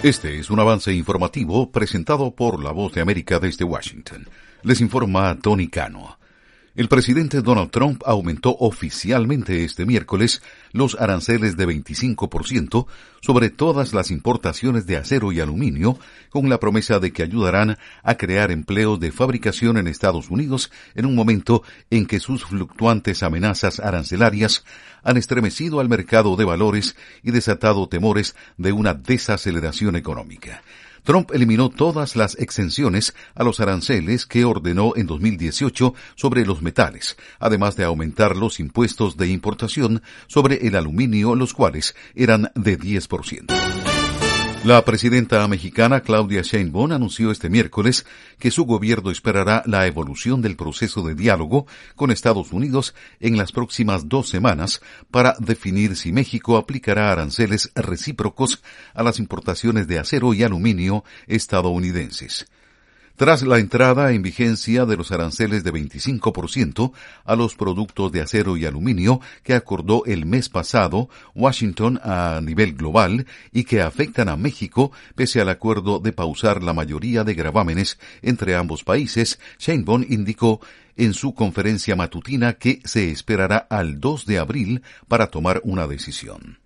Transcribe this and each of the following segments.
Este es un avance informativo presentado por La Voz de América desde Washington. Les informa Tony Cano. El presidente Donald Trump aumentó oficialmente este miércoles los aranceles de 25% sobre todas las importaciones de acero y aluminio, con la promesa de que ayudarán a crear empleos de fabricación en Estados Unidos en un momento en que sus fluctuantes amenazas arancelarias han estremecido al mercado de valores y desatado temores de una desaceleración económica. Trump eliminó todas las exenciones a los aranceles que ordenó en 2018 sobre los metales, además de aumentar los impuestos de importación sobre el aluminio, los cuales eran de 10%. La presidenta mexicana Claudia Sheinbaum anunció este miércoles que su gobierno esperará la evolución del proceso de diálogo con Estados Unidos en las próximas 2 semanas para definir si México aplicará aranceles recíprocos a las importaciones de acero y aluminio estadounidenses. Tras la entrada en vigencia de los aranceles de 25% a los productos de acero y aluminio que acordó el mes pasado Washington a nivel global y que afectan a México pese al acuerdo de pausar la mayoría de gravámenes entre ambos países, Sheinbaum indicó en su conferencia matutina que se esperará al 2 de abril para tomar una decisión.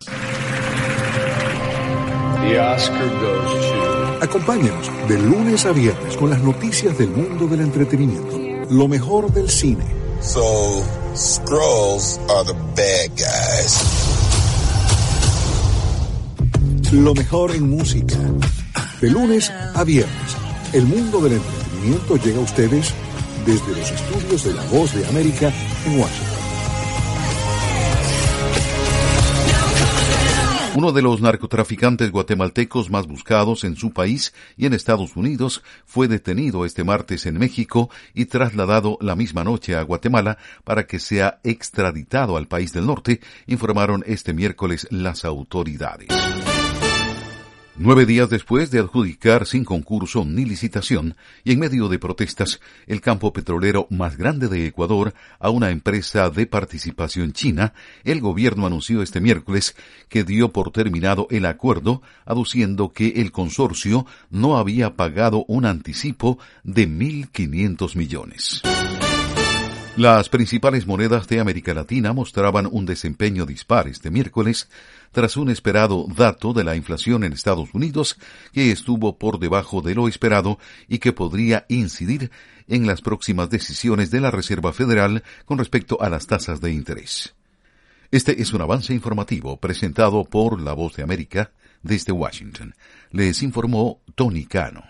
The Oscar goes to... Acompáñanos de lunes a viernes con las noticias del mundo del entretenimiento. Lo mejor del cine. So, Skrulls are the bad guys. Lo mejor en música. De lunes a viernes, el mundo del entretenimiento llega a ustedes desde los estudios de La Voz de América en Washington. Uno de los narcotraficantes guatemaltecos más buscados en su país y en Estados Unidos fue detenido este martes en México y trasladado la misma noche a Guatemala para que sea extraditado al país del norte, informaron este miércoles las autoridades. 9 días después de adjudicar sin concurso ni licitación y en medio de protestas el campo petrolero más grande de Ecuador a una empresa de participación china, el gobierno anunció este miércoles que dio por terminado el acuerdo, aduciendo que el consorcio no había pagado un anticipo de 1.500 millones. Las principales monedas de América Latina mostraban un desempeño dispar este miércoles tras un esperado dato de la inflación en Estados Unidos que estuvo por debajo de lo esperado y que podría incidir en las próximas decisiones de la Reserva Federal con respecto a las tasas de interés. Este es un avance informativo presentado por La Voz de América desde Washington. Les informó Tony Cano.